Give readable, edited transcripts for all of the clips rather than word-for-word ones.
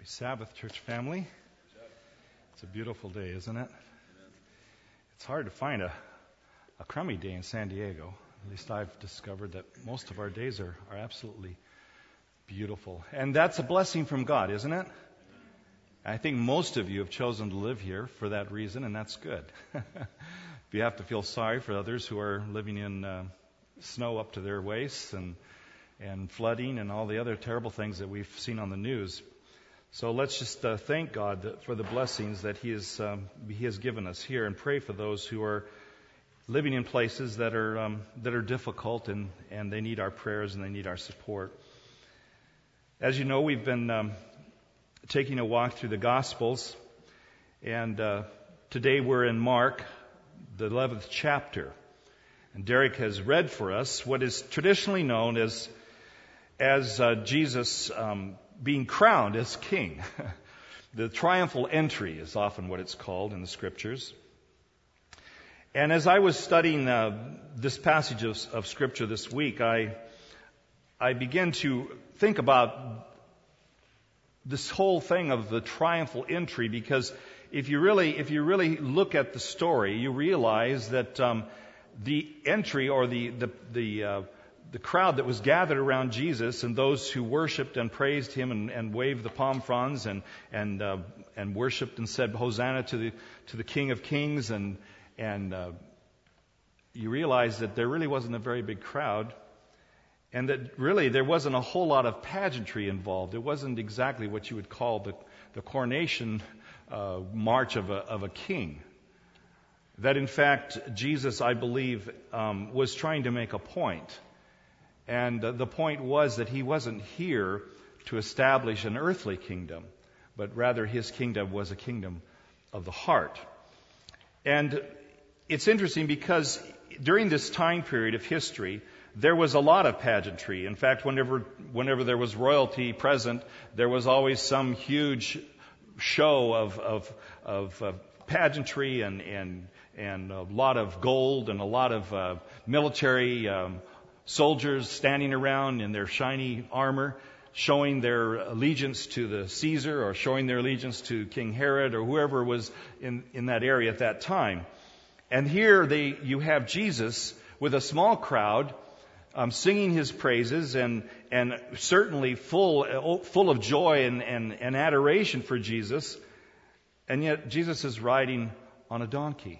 Sabbath, church family. It's a beautiful day, isn't it? It's hard to find a crummy day in San Diego. At least I've discovered that most of our days are absolutely beautiful. And that's a blessing from God, isn't it? I think most of you have chosen to live here for that reason, and that's good. You have to feel sorry for others who are living in snow up to their waists and flooding and all the other terrible things that we've seen on the news. So let's just thank God for the blessings that He has given us here, and pray for those who are living in places that are difficult and they need our prayers and they need our support. As you know, we've been taking a walk through the Gospels, and today we're in Mark, the 11th chapter. And Derek has read for us what is traditionally known as Jesus being crowned as king. The triumphal entry is often what it's called in the Scriptures. And as I was studying this passage of Scripture this week, I began to think about this whole thing of the triumphal entry, because if you really look at the story, you realize that the entry, or the crowd that was gathered around Jesus, and those who worshipped and praised Him and waved the palm fronds and worshipped and said Hosanna to the King of Kings, and you realize that there really wasn't a very big crowd, and that really there wasn't a whole lot of pageantry involved. It wasn't exactly what you would call the coronation march of a king. That in fact Jesus, I believe, was trying to make a point. And the point was that He wasn't here to establish an earthly kingdom, but rather His kingdom was a kingdom of the heart. And it's interesting because during this time period of history, there was a lot of pageantry. In fact, whenever there was royalty present, there was always some huge show of pageantry and a lot of gold and a lot of military soldiers standing around in their shiny armor, showing their allegiance to the Caesar, or showing their allegiance to King Herod, or whoever was in that area at that time. And here you have Jesus with a small crowd singing His praises and certainly full of joy and adoration for Jesus. And yet Jesus is riding on a donkey.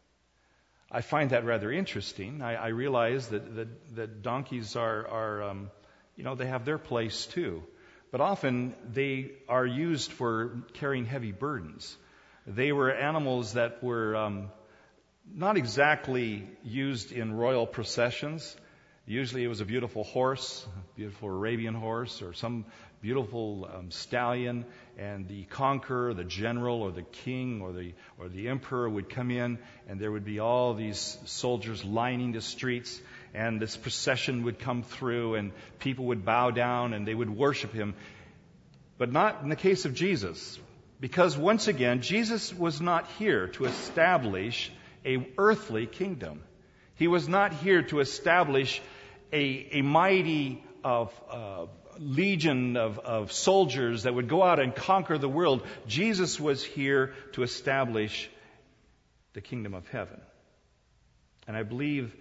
I find that rather interesting. I realize that donkeys are they have their place too. But often they are used for carrying heavy burdens. They were animals that were not exactly used in royal processions. Usually it was a beautiful horse, a beautiful Arabian horse, or some beautiful stallion, and the conqueror, the general, or the king, or the emperor would come in, and there would be all these soldiers lining the streets, and this procession would come through, and people would bow down and they would worship Him. But not in the case of Jesus, because once again, Jesus was not here to establish a earthly kingdom. He was not here to establish a mighty legion of soldiers that would go out and conquer the world. Jesus was here to establish the kingdom of heaven. And I believe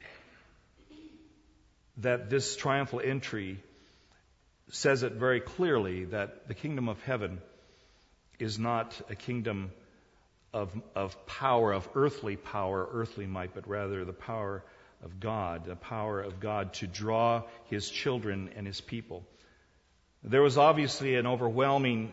that this triumphal entry says it very clearly, that the kingdom of heaven is not a kingdom of power, of earthly power, earthly might, but rather the power of God, the power of God to draw His children and His people. There was obviously an overwhelming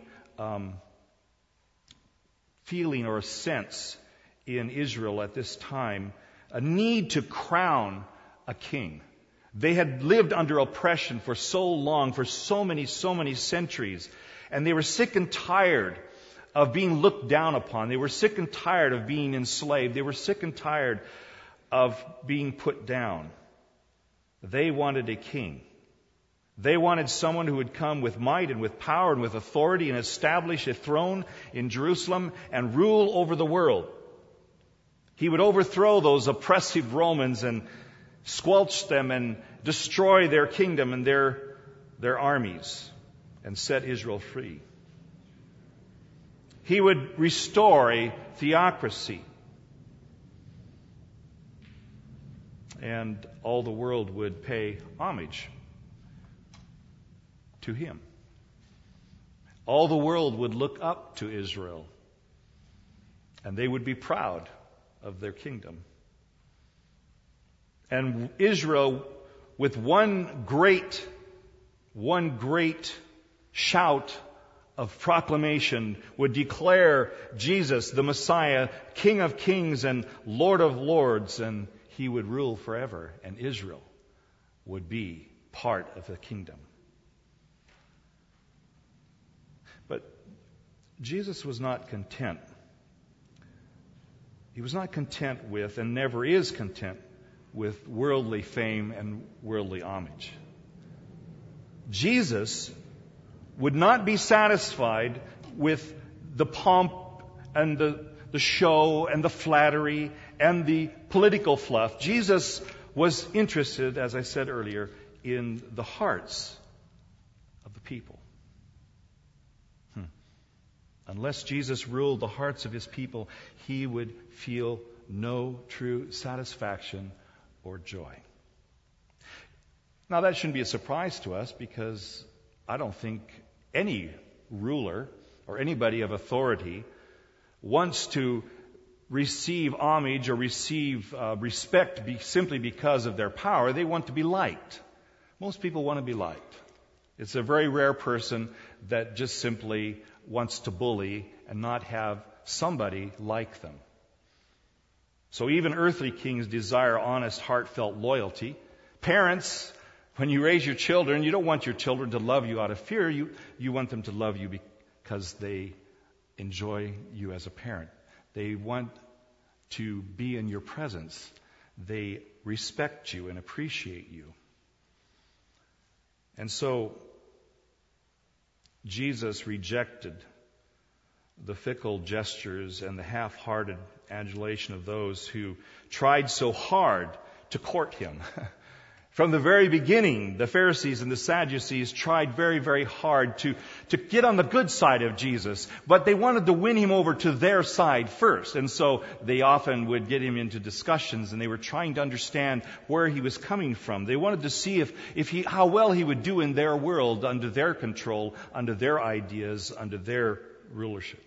feeling or sense in Israel at this time, a need to crown a king. They had lived under oppression for so long, for so many centuries, and they were sick and tired of being looked down upon. They were sick and tired of being enslaved. They were sick and tired of being put down. They wanted a king. They wanted someone who would come with might and with power and with authority and establish a throne in Jerusalem and rule over the world. He would overthrow those oppressive Romans and squelch them and destroy their kingdom and their armies and set Israel free. He would restore a theocracy. And all the world would pay homage to him. All the world would look up to Israel, and they would be proud of their kingdom. And Israel, with one great shout of proclamation, would declare Jesus, the Messiah, King of kings and Lord of lords, and he would rule forever, and Israel would be part of the kingdom. But Jesus was not content. He was not content with, and never is content with, worldly fame and worldly homage. Jesus would not be satisfied with the pomp and the show and the flattery and the political fluff. Jesus was interested, as I said earlier, in the hearts of the people. Unless Jesus ruled the hearts of his people, he would feel no true satisfaction or joy. Now, that shouldn't be a surprise to us, because I don't think any ruler or anybody of authority wants to receive homage or receive respect simply because of their power. They want to be liked. Most people want to be liked. It's a very rare person that just simply wants to bully and not have somebody like them. So even earthly kings desire honest, heartfelt loyalty. Parents, when you raise your children, you don't want your children to love you out of fear. You want them to love you because they enjoy you as a parent. They want to be in your presence. They respect you and appreciate you. And so Jesus rejected the fickle gestures and the half-hearted adulation of those who tried so hard to court him. From the very beginning, the Pharisees and the Sadducees tried very, very hard to get on the good side of Jesus, but they wanted to win him over to their side first. And so they often would get him into discussions, and they were trying to understand where he was coming from. They wanted to see how well he would do in their world, under their control, under their ideas, under their rulership.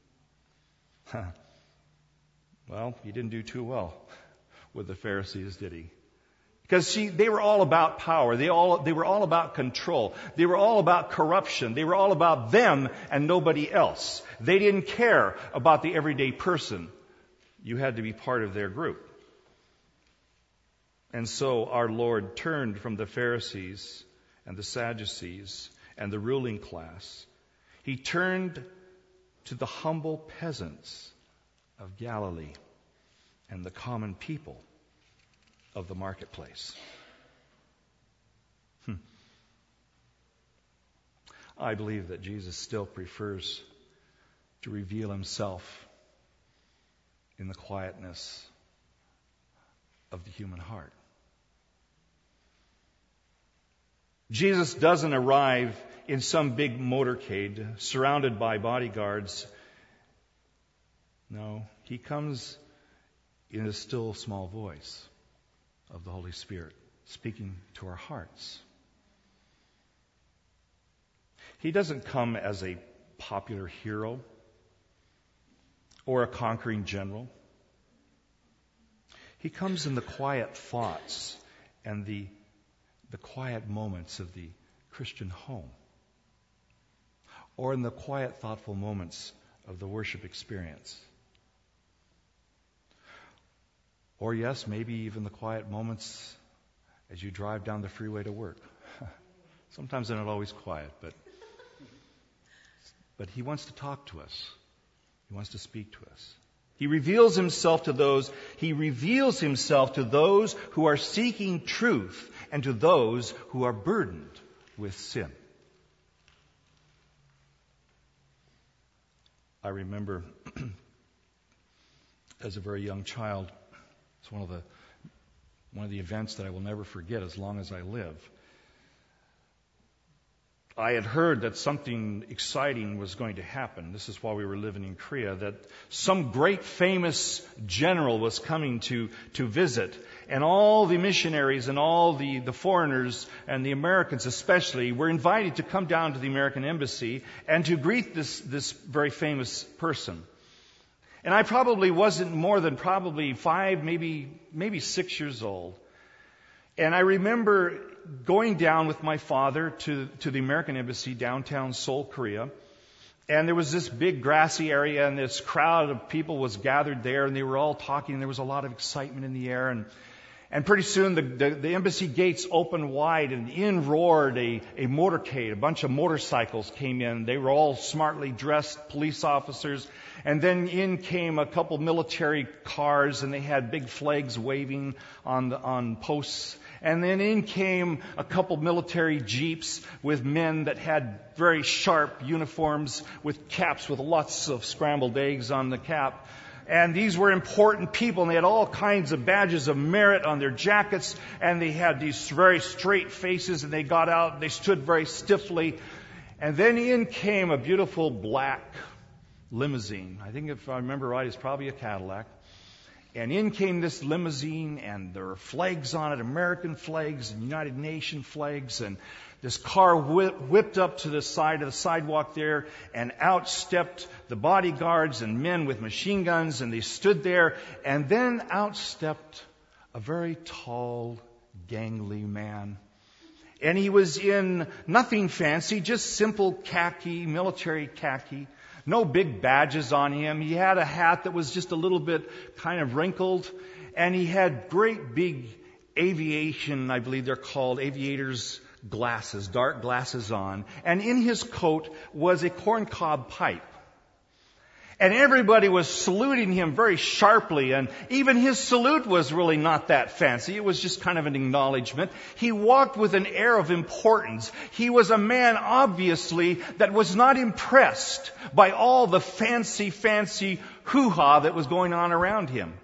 Well, he didn't do too well with the Pharisees, did he? Because they were all about power. They were all about control. They were all about corruption. They were all about them and nobody else. They didn't care about the everyday person. You had to be part of their group. And so our Lord turned from the Pharisees and the Sadducees and the ruling class. He turned to the humble peasants of Galilee and the common people of the marketplace. I believe that Jesus still prefers to reveal himself in the quietness of the human heart. Jesus doesn't arrive in some big motorcade surrounded by bodyguards. No, he comes in a still small voice of the Holy Spirit, speaking to our hearts. He doesn't come as a popular hero or a conquering general. He comes in the quiet thoughts and the quiet moments of the Christian home, or in the quiet, thoughtful moments of the worship experience. Or yes, maybe even the quiet moments as you drive down the freeway to work. Sometimes they're not always quiet, but he wants to talk to us. He wants to speak to us. He reveals himself to those who are seeking truth and to those who are burdened with sin. I remember as a very young child, it's one of the events that I will never forget as long as I live. I had heard that something exciting was going to happen. This is while we were living in Korea, that some great famous general was coming to visit. And all the missionaries and all the foreigners and the Americans especially were invited to come down to the American embassy and to greet this very famous person. And I probably wasn't more than probably 5, maybe 6 years old. And I remember going down with my father to the American Embassy downtown Seoul, Korea. And there was this big grassy area, and this crowd of people was gathered there, and they were all talking. There was a lot of excitement in the air. And pretty soon the embassy gates opened wide, and in roared a motorcade. A bunch of motorcycles came in. They were all smartly dressed police officers. And then in came a couple military cars, and they had big flags waving on posts. And then in came a couple military jeeps with men that had very sharp uniforms with caps with lots of scrambled eggs on the cap. And these were important people, and they had all kinds of badges of merit on their jackets, and they had these very straight faces, and they got out, and they stood very stiffly. And then in came a beautiful black limousine. I think if I remember right, it's probably a Cadillac. And in came this limousine, and there were flags on it, American flags and United Nations flags, and this car whipped up to the side of the sidewalk there, and out stepped the bodyguards and men with machine guns, and they stood there, and then out stepped a very tall, gangly man. And he was in nothing fancy, just simple khaki, military khaki. No big badges on him. He had a hat that was just a little bit kind of wrinkled. And he had great big aviation, I believe they're called, aviators glasses, dark glasses on. And in his coat was a corncob pipe. And everybody was saluting him very sharply, and even his salute was really not that fancy. It was just kind of an acknowledgement. He walked with an air of importance. He was a man, obviously, that was not impressed by all the fancy hoo-ha that was going on around him.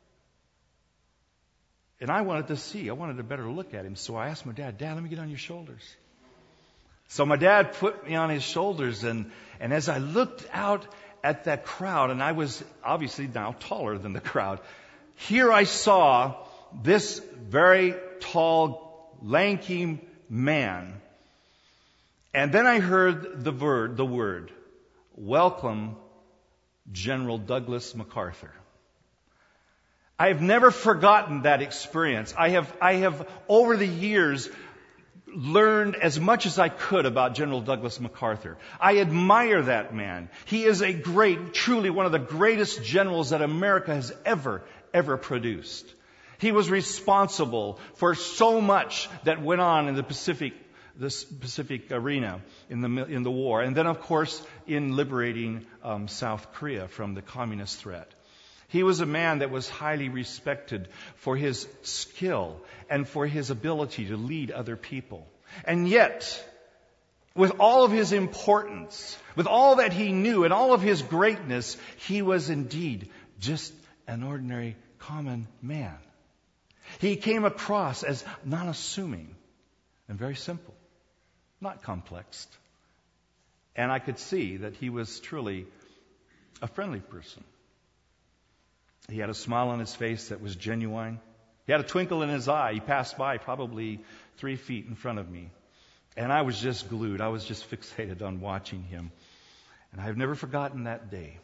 And I wanted to better look at him, so I asked my dad, "Dad, let me get on your shoulders." So my dad put me on his shoulders, and as I looked out at that crowd, and I was obviously now taller than the crowd, here I saw this very tall, lanky man. And then I heard the word, "Welcome, General Douglas MacArthur." I have never forgotten that experience. I have over the years learned as much as I could about General Douglas MacArthur. I admire that man. He is truly one of the greatest generals that America has ever produced. He was responsible for so much that went on in the Pacific arena in the war, and then of course in liberating South Korea from the communist threat. He was a man that was highly respected for his skill and for his ability to lead other people. And yet, with all of his importance, with all that he knew and all of his greatness, he was indeed just an ordinary common man. He came across as non-assuming and very simple, not complex. And I could see that he was truly a friendly person. He had a smile on his face that was genuine. He had a twinkle in his eye. He passed by probably 3 feet in front of me. And I was just glued. I was just fixated on watching him. And I've never forgotten that day.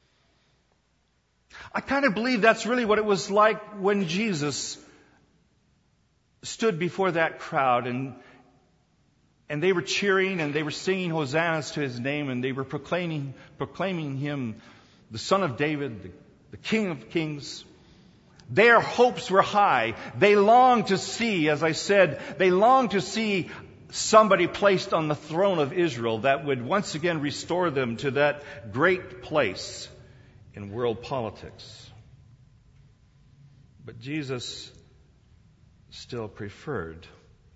I kind of believe that's really what it was like when Jesus stood before that crowd, and they were cheering and they were singing hosannas to his name, and they were proclaiming him the Son of David, the King of Kings. Their hopes were high. They longed to see, as I said, somebody placed on the throne of Israel that would once again restore them to that great place in world politics. But Jesus still preferred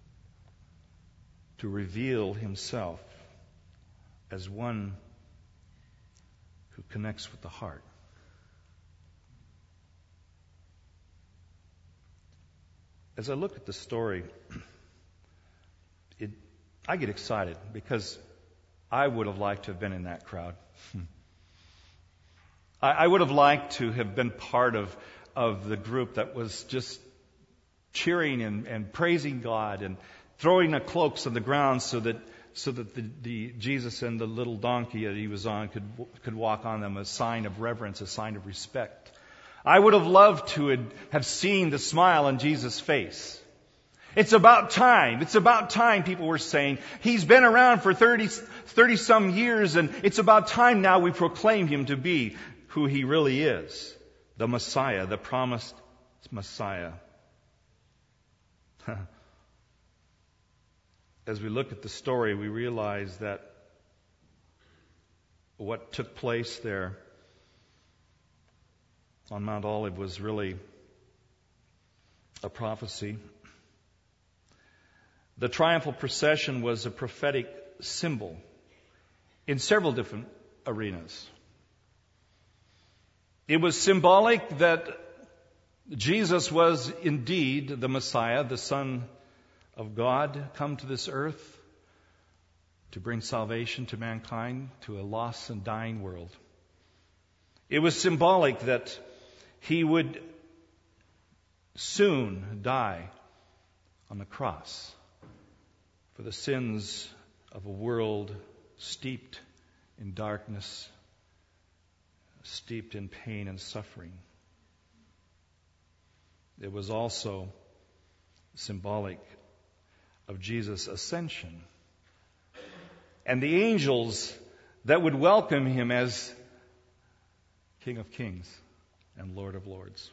to reveal himself as one who connects with the heart. As I look at the story, I get excited because I would have liked to have been in that crowd. I would have liked to have been part of the group that was just cheering and praising God and throwing the cloaks on the ground so that the Jesus and the little donkey that he was on could walk on them, a sign of reverence, a sign of respect. I would have loved to have seen the smile on Jesus' face. It's about time. It's about time, people were saying. He's been around for 30 some years, and it's about time now we proclaim him to be who he really is. The Messiah, the promised Messiah. As we look at the story, we realize that what took place there on Mount Olive was really a prophecy. The triumphal procession was a prophetic symbol in several different arenas. It was symbolic that Jesus was indeed the Messiah, the Son of God, come to this earth to bring salvation to mankind, to a lost and dying world. It was symbolic that he would soon die on the cross for the sins of a world steeped in darkness, steeped in pain and suffering. It was also symbolic of Jesus' ascension and the angels that would welcome him as King of Kings and Lord of Lords.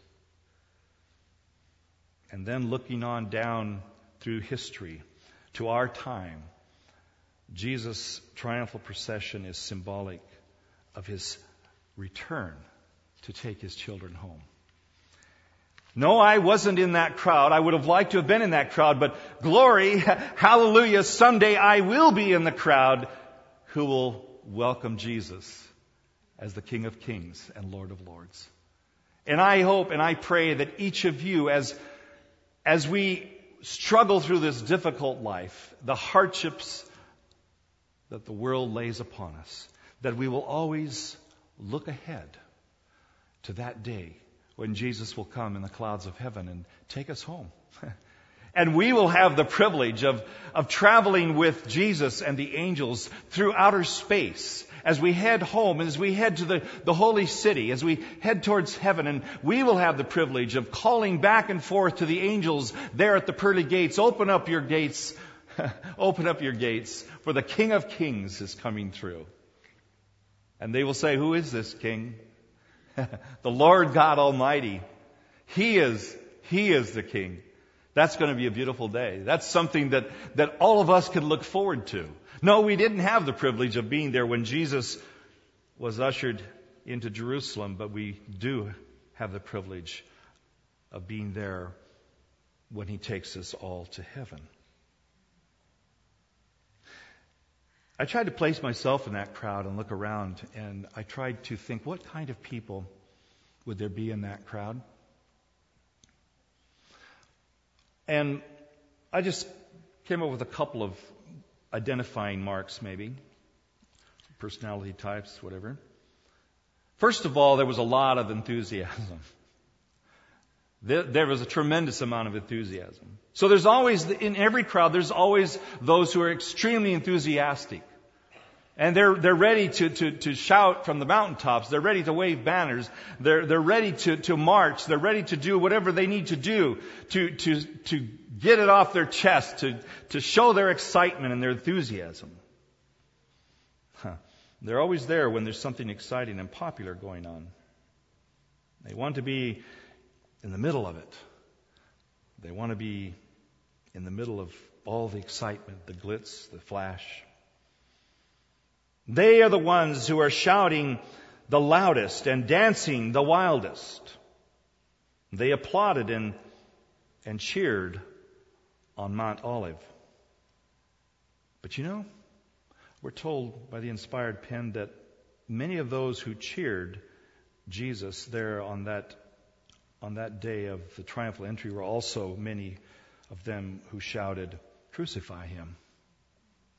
And then looking on down through history to our time, Jesus' triumphal procession is symbolic of his return to take his children home. No, I wasn't in that crowd. I would have liked to have been in that crowd, but glory, hallelujah, someday I will be in the crowd who will welcome Jesus as the King of Kings and Lord of Lords. And I hope and I pray that each of you, as we struggle through this difficult life, the hardships that the world lays upon us, that we will always look ahead to that day when Jesus will come in the clouds of heaven and take us home. And we will have the privilege of traveling with Jesus and the angels through outer space as we head home, as we head to the holy city, as we head towards heaven. And we will have the privilege of calling back and forth to the angels there at the pearly gates. Open up your gates. Open up your gates, for the King of Kings is coming through. And they will say, who is this King? The Lord God Almighty. He is the King. That's going to be a beautiful day. That's something that all of us can look forward to. No, we didn't have the privilege of being there when Jesus was ushered into Jerusalem, but we do have the privilege of being there when he takes us all to heaven. I tried to place myself in that crowd and look around, and I tried to think, what kind of people would there be in that crowd? And I just came up with a couple of identifying marks, maybe. Personality types, whatever. First of all, there was a lot of enthusiasm. There was a tremendous amount of enthusiasm. So there's always, in every crowd, there's always those who are extremely enthusiastic. And they're ready to shout from the mountaintops. They're ready to wave banners. They're ready to march. They're ready to do whatever they need to do to get it off their chest, to show their excitement and their enthusiasm. They're always there when there's something exciting and popular going on. They want to be in the middle of it. They want to be in the middle of all the excitement, the glitz, the flash. They are the ones who are shouting the loudest and dancing the wildest. They applauded and cheered on Mount Olive. But you know, we're told by the inspired pen that many of those who cheered Jesus there on that day of the triumphal entry were also many of them who shouted, "Crucify him!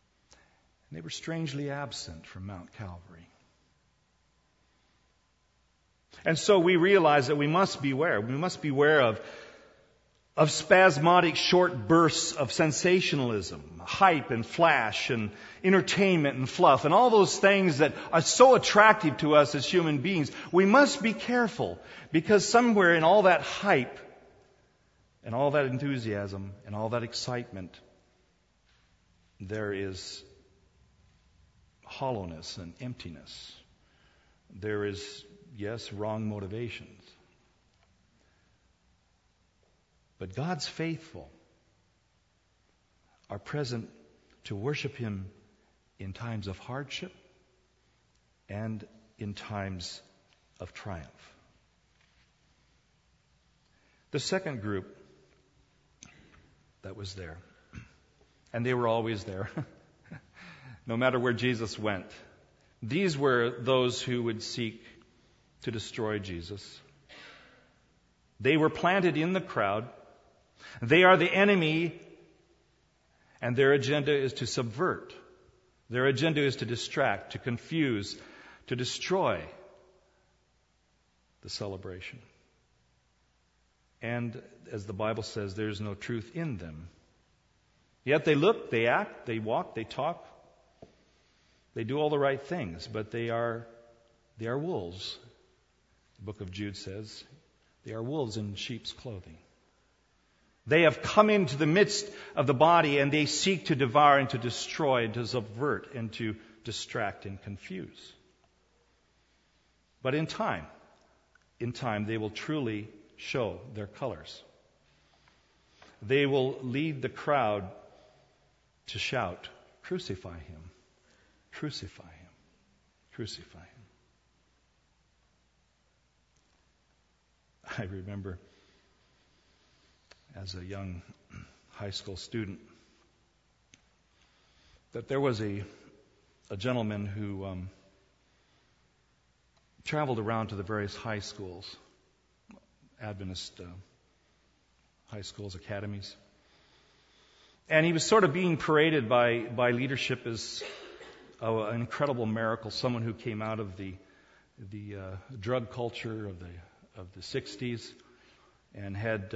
And they were strangely absent from Mount Calvary. And so we realize that we must beware. We must beware of spasmodic short bursts of sensationalism, hype and flash and entertainment and fluff and all those things that are so attractive to us as human beings. We must be careful, because somewhere in all that hype and all that enthusiasm and all that excitement, there is hollowness and emptiness. There is, yes, wrong motivations. But God's faithful are present to worship Him in times of hardship and in times of triumph. The second group that was there, and they were always there, no matter where Jesus went, these were those who would seek to destroy Jesus. They were planted in the crowd. They are the enemy, and their agenda is to subvert. Their agenda is to distract, to confuse, to destroy the celebration. And as the Bible says, there's no truth in them. Yet they look, they act, they walk, they talk. They do all the right things, but they are wolves. The book of Jude says they are wolves in sheep's clothing. They have come into the midst of the body, and they seek to devour and to destroy and to subvert and to distract and confuse. But in time, they will truly show their colors. They will lead the crowd to shout, "Crucify him, crucify him, crucify him." I remember as a young high school student that there was a gentleman who traveled around to the various high schools, Adventist high schools, academies. And he was sort of being paraded by leadership as an incredible miracle, someone who came out of the drug culture of the 60s and had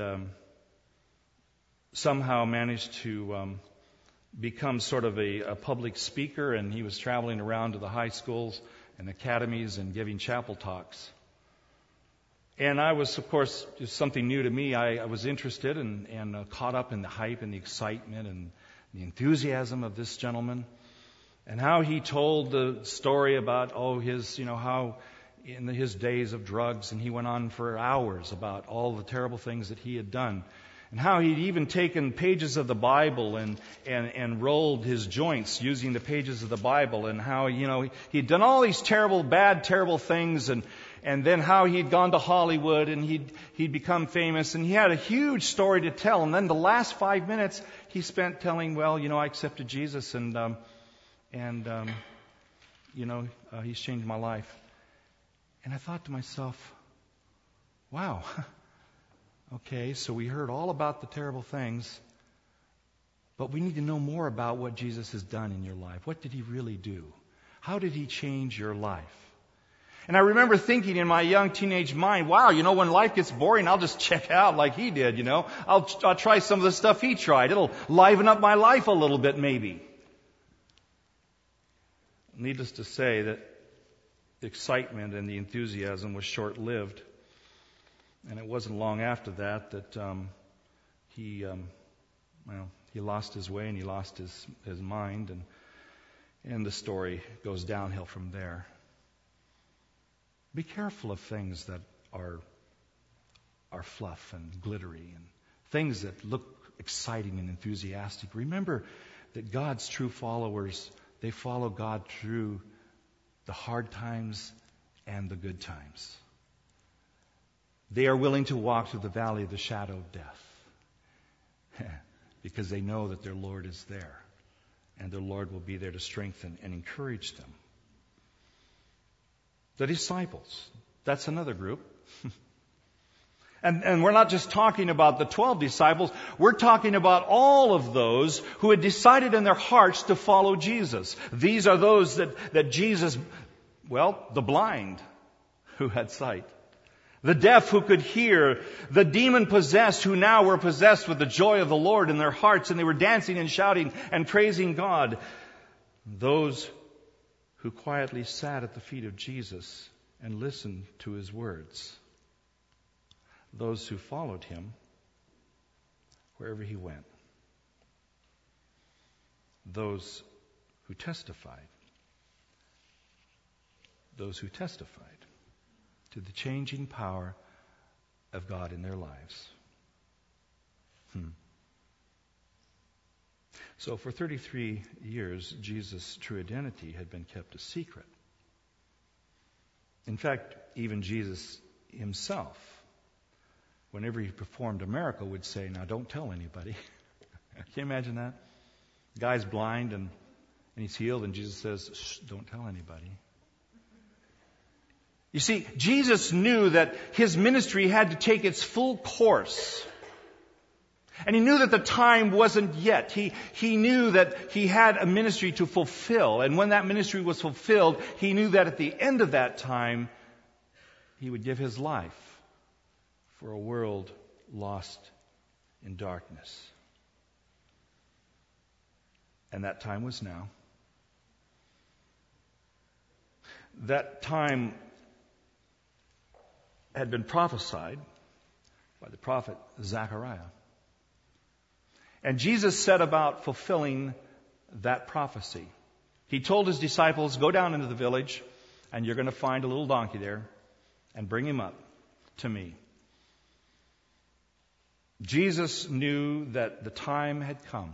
somehow managed to become sort of a public speaker, and he was traveling around to the high schools and academies and giving chapel talks. And I was, of course, just something new to me. I was interested and caught up in the hype and the excitement and the enthusiasm of this gentleman, and how he told the story about how in his days of drugs, and he went on for hours about all the terrible things that he had done, and how he'd even taken pages of the Bible and rolled his joints using the pages of the Bible, and how he'd done all these terrible things, and then how he'd gone to Hollywood and he'd become famous, and he had a huge story to tell. And then the last 5 minutes he spent telling, I accepted Jesus, and he's changed my life. And I thought to myself, wow, okay, so we heard all about the terrible things, but we need to know more about what Jesus has done in your life. What did He really do? How did He change your life? And I remember thinking in my young teenage mind, wow, when life gets boring, I'll just check out like he did, I'll try some of the stuff he tried. It'll liven up my life a little bit, maybe. Needless to say that the excitement and the enthusiasm was short-lived. And it wasn't long after that he lost his way and he lost his mind, and the story goes downhill from there. Be careful of things that are fluff and glittery and things that look exciting and enthusiastic. Remember that God's true followers, they follow God through the hard times and the good times. They are willing to walk through the valley of the shadow of death because they know that their Lord is there, and their Lord will be there to strengthen and encourage them. The disciples, that's another group. And we're not just talking about the 12 disciples. We're talking about all of those who had decided in their hearts to follow Jesus. These are those that Jesus, the blind who had sight, the deaf who could hear, the demon-possessed who now were possessed with the joy of the Lord in their hearts, and they were dancing and shouting and praising God. Those who quietly sat at the feet of Jesus and listened to His words. Those who followed Him wherever He went. Those who testified. Those who testified to the changing power of God in their lives. So for 33 years, Jesus' true identity had been kept a secret. In fact, even Jesus Himself, whenever He performed a miracle, would say, "Now don't tell anybody." Can you imagine that? The guy's blind and he's healed, and Jesus says, "Shh, don't tell anybody." You see, Jesus knew that His ministry had to take its full course. And He knew that the time wasn't yet. He knew that He had a ministry to fulfill. And when that ministry was fulfilled, He knew that at the end of that time, He would give His life for a world lost in darkness. And that time was now. That time had been prophesied by the prophet Zechariah. And Jesus set about fulfilling that prophecy. He told His disciples, "Go down into the village, and you're going to find a little donkey there, and bring him up to me." Jesus knew that the time had come,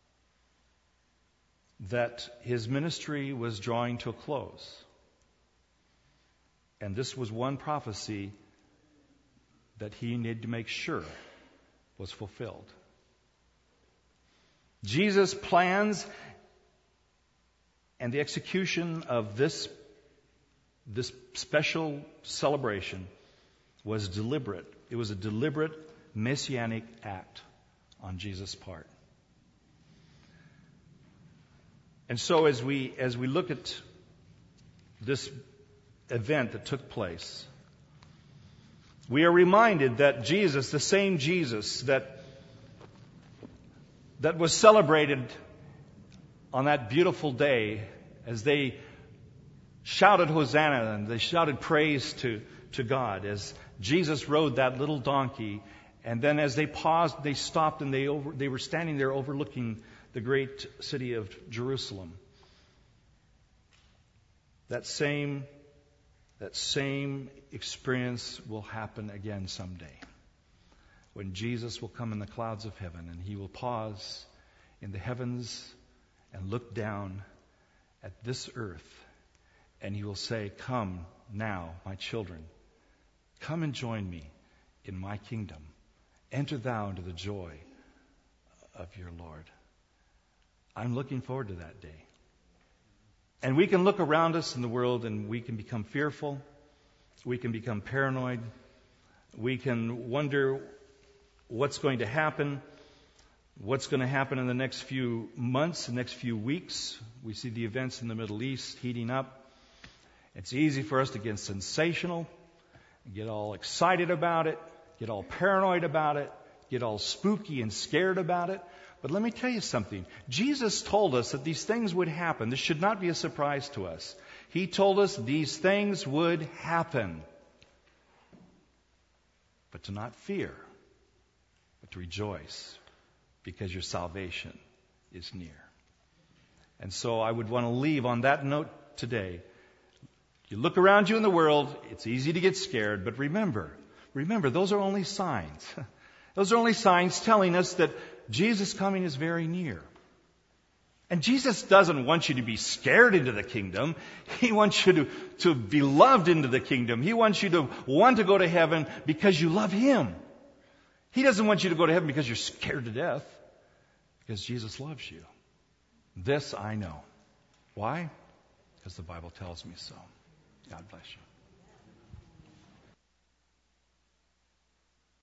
that His ministry was drawing to a close. And this was one prophecy that He needed to make sure was fulfilled. Jesus' plans and the execution of this special celebration was deliberate. It was a deliberate messianic act on Jesus' part. And so as we look at this event that took place, we are reminded that Jesus, the same Jesus that was celebrated on that beautiful day as they shouted Hosanna and they shouted praise to God, as Jesus rode that little donkey, and then as they paused, they stopped, and they were standing there overlooking the great city of Jerusalem. That same experience will happen again someday, when Jesus will come in the clouds of heaven, and He will pause in the heavens and look down at this earth, and He will say, "Come now, my children, come and join me in my kingdom. Enter thou into the joy of your Lord." I'm looking forward to that day. And we can look around us in the world, and we can become fearful. We can become paranoid. We can wonder what's going to happen. What's going to happen in the next few months, the next few weeks. We see the events in the Middle East heating up. It's easy for us to get sensational, get all excited about it, get all paranoid about it, get all spooky and scared about it. But let me tell you something. Jesus told us that these things would happen. This should not be a surprise to us. He told us these things would happen. But to not fear, but to rejoice, because your salvation is near. And so I would want to leave on that note today. You look around you in the world, it's easy to get scared, but remember, those are only signs. Those are only signs telling us that Jesus' coming is very near. And Jesus doesn't want you to be scared into the kingdom. He wants you to be loved into the kingdom. He wants you to want to go to heaven because you love Him. He doesn't want you to go to heaven because you're scared to death, because Jesus loves you. This I know. Why? Because the Bible tells me so. God bless you.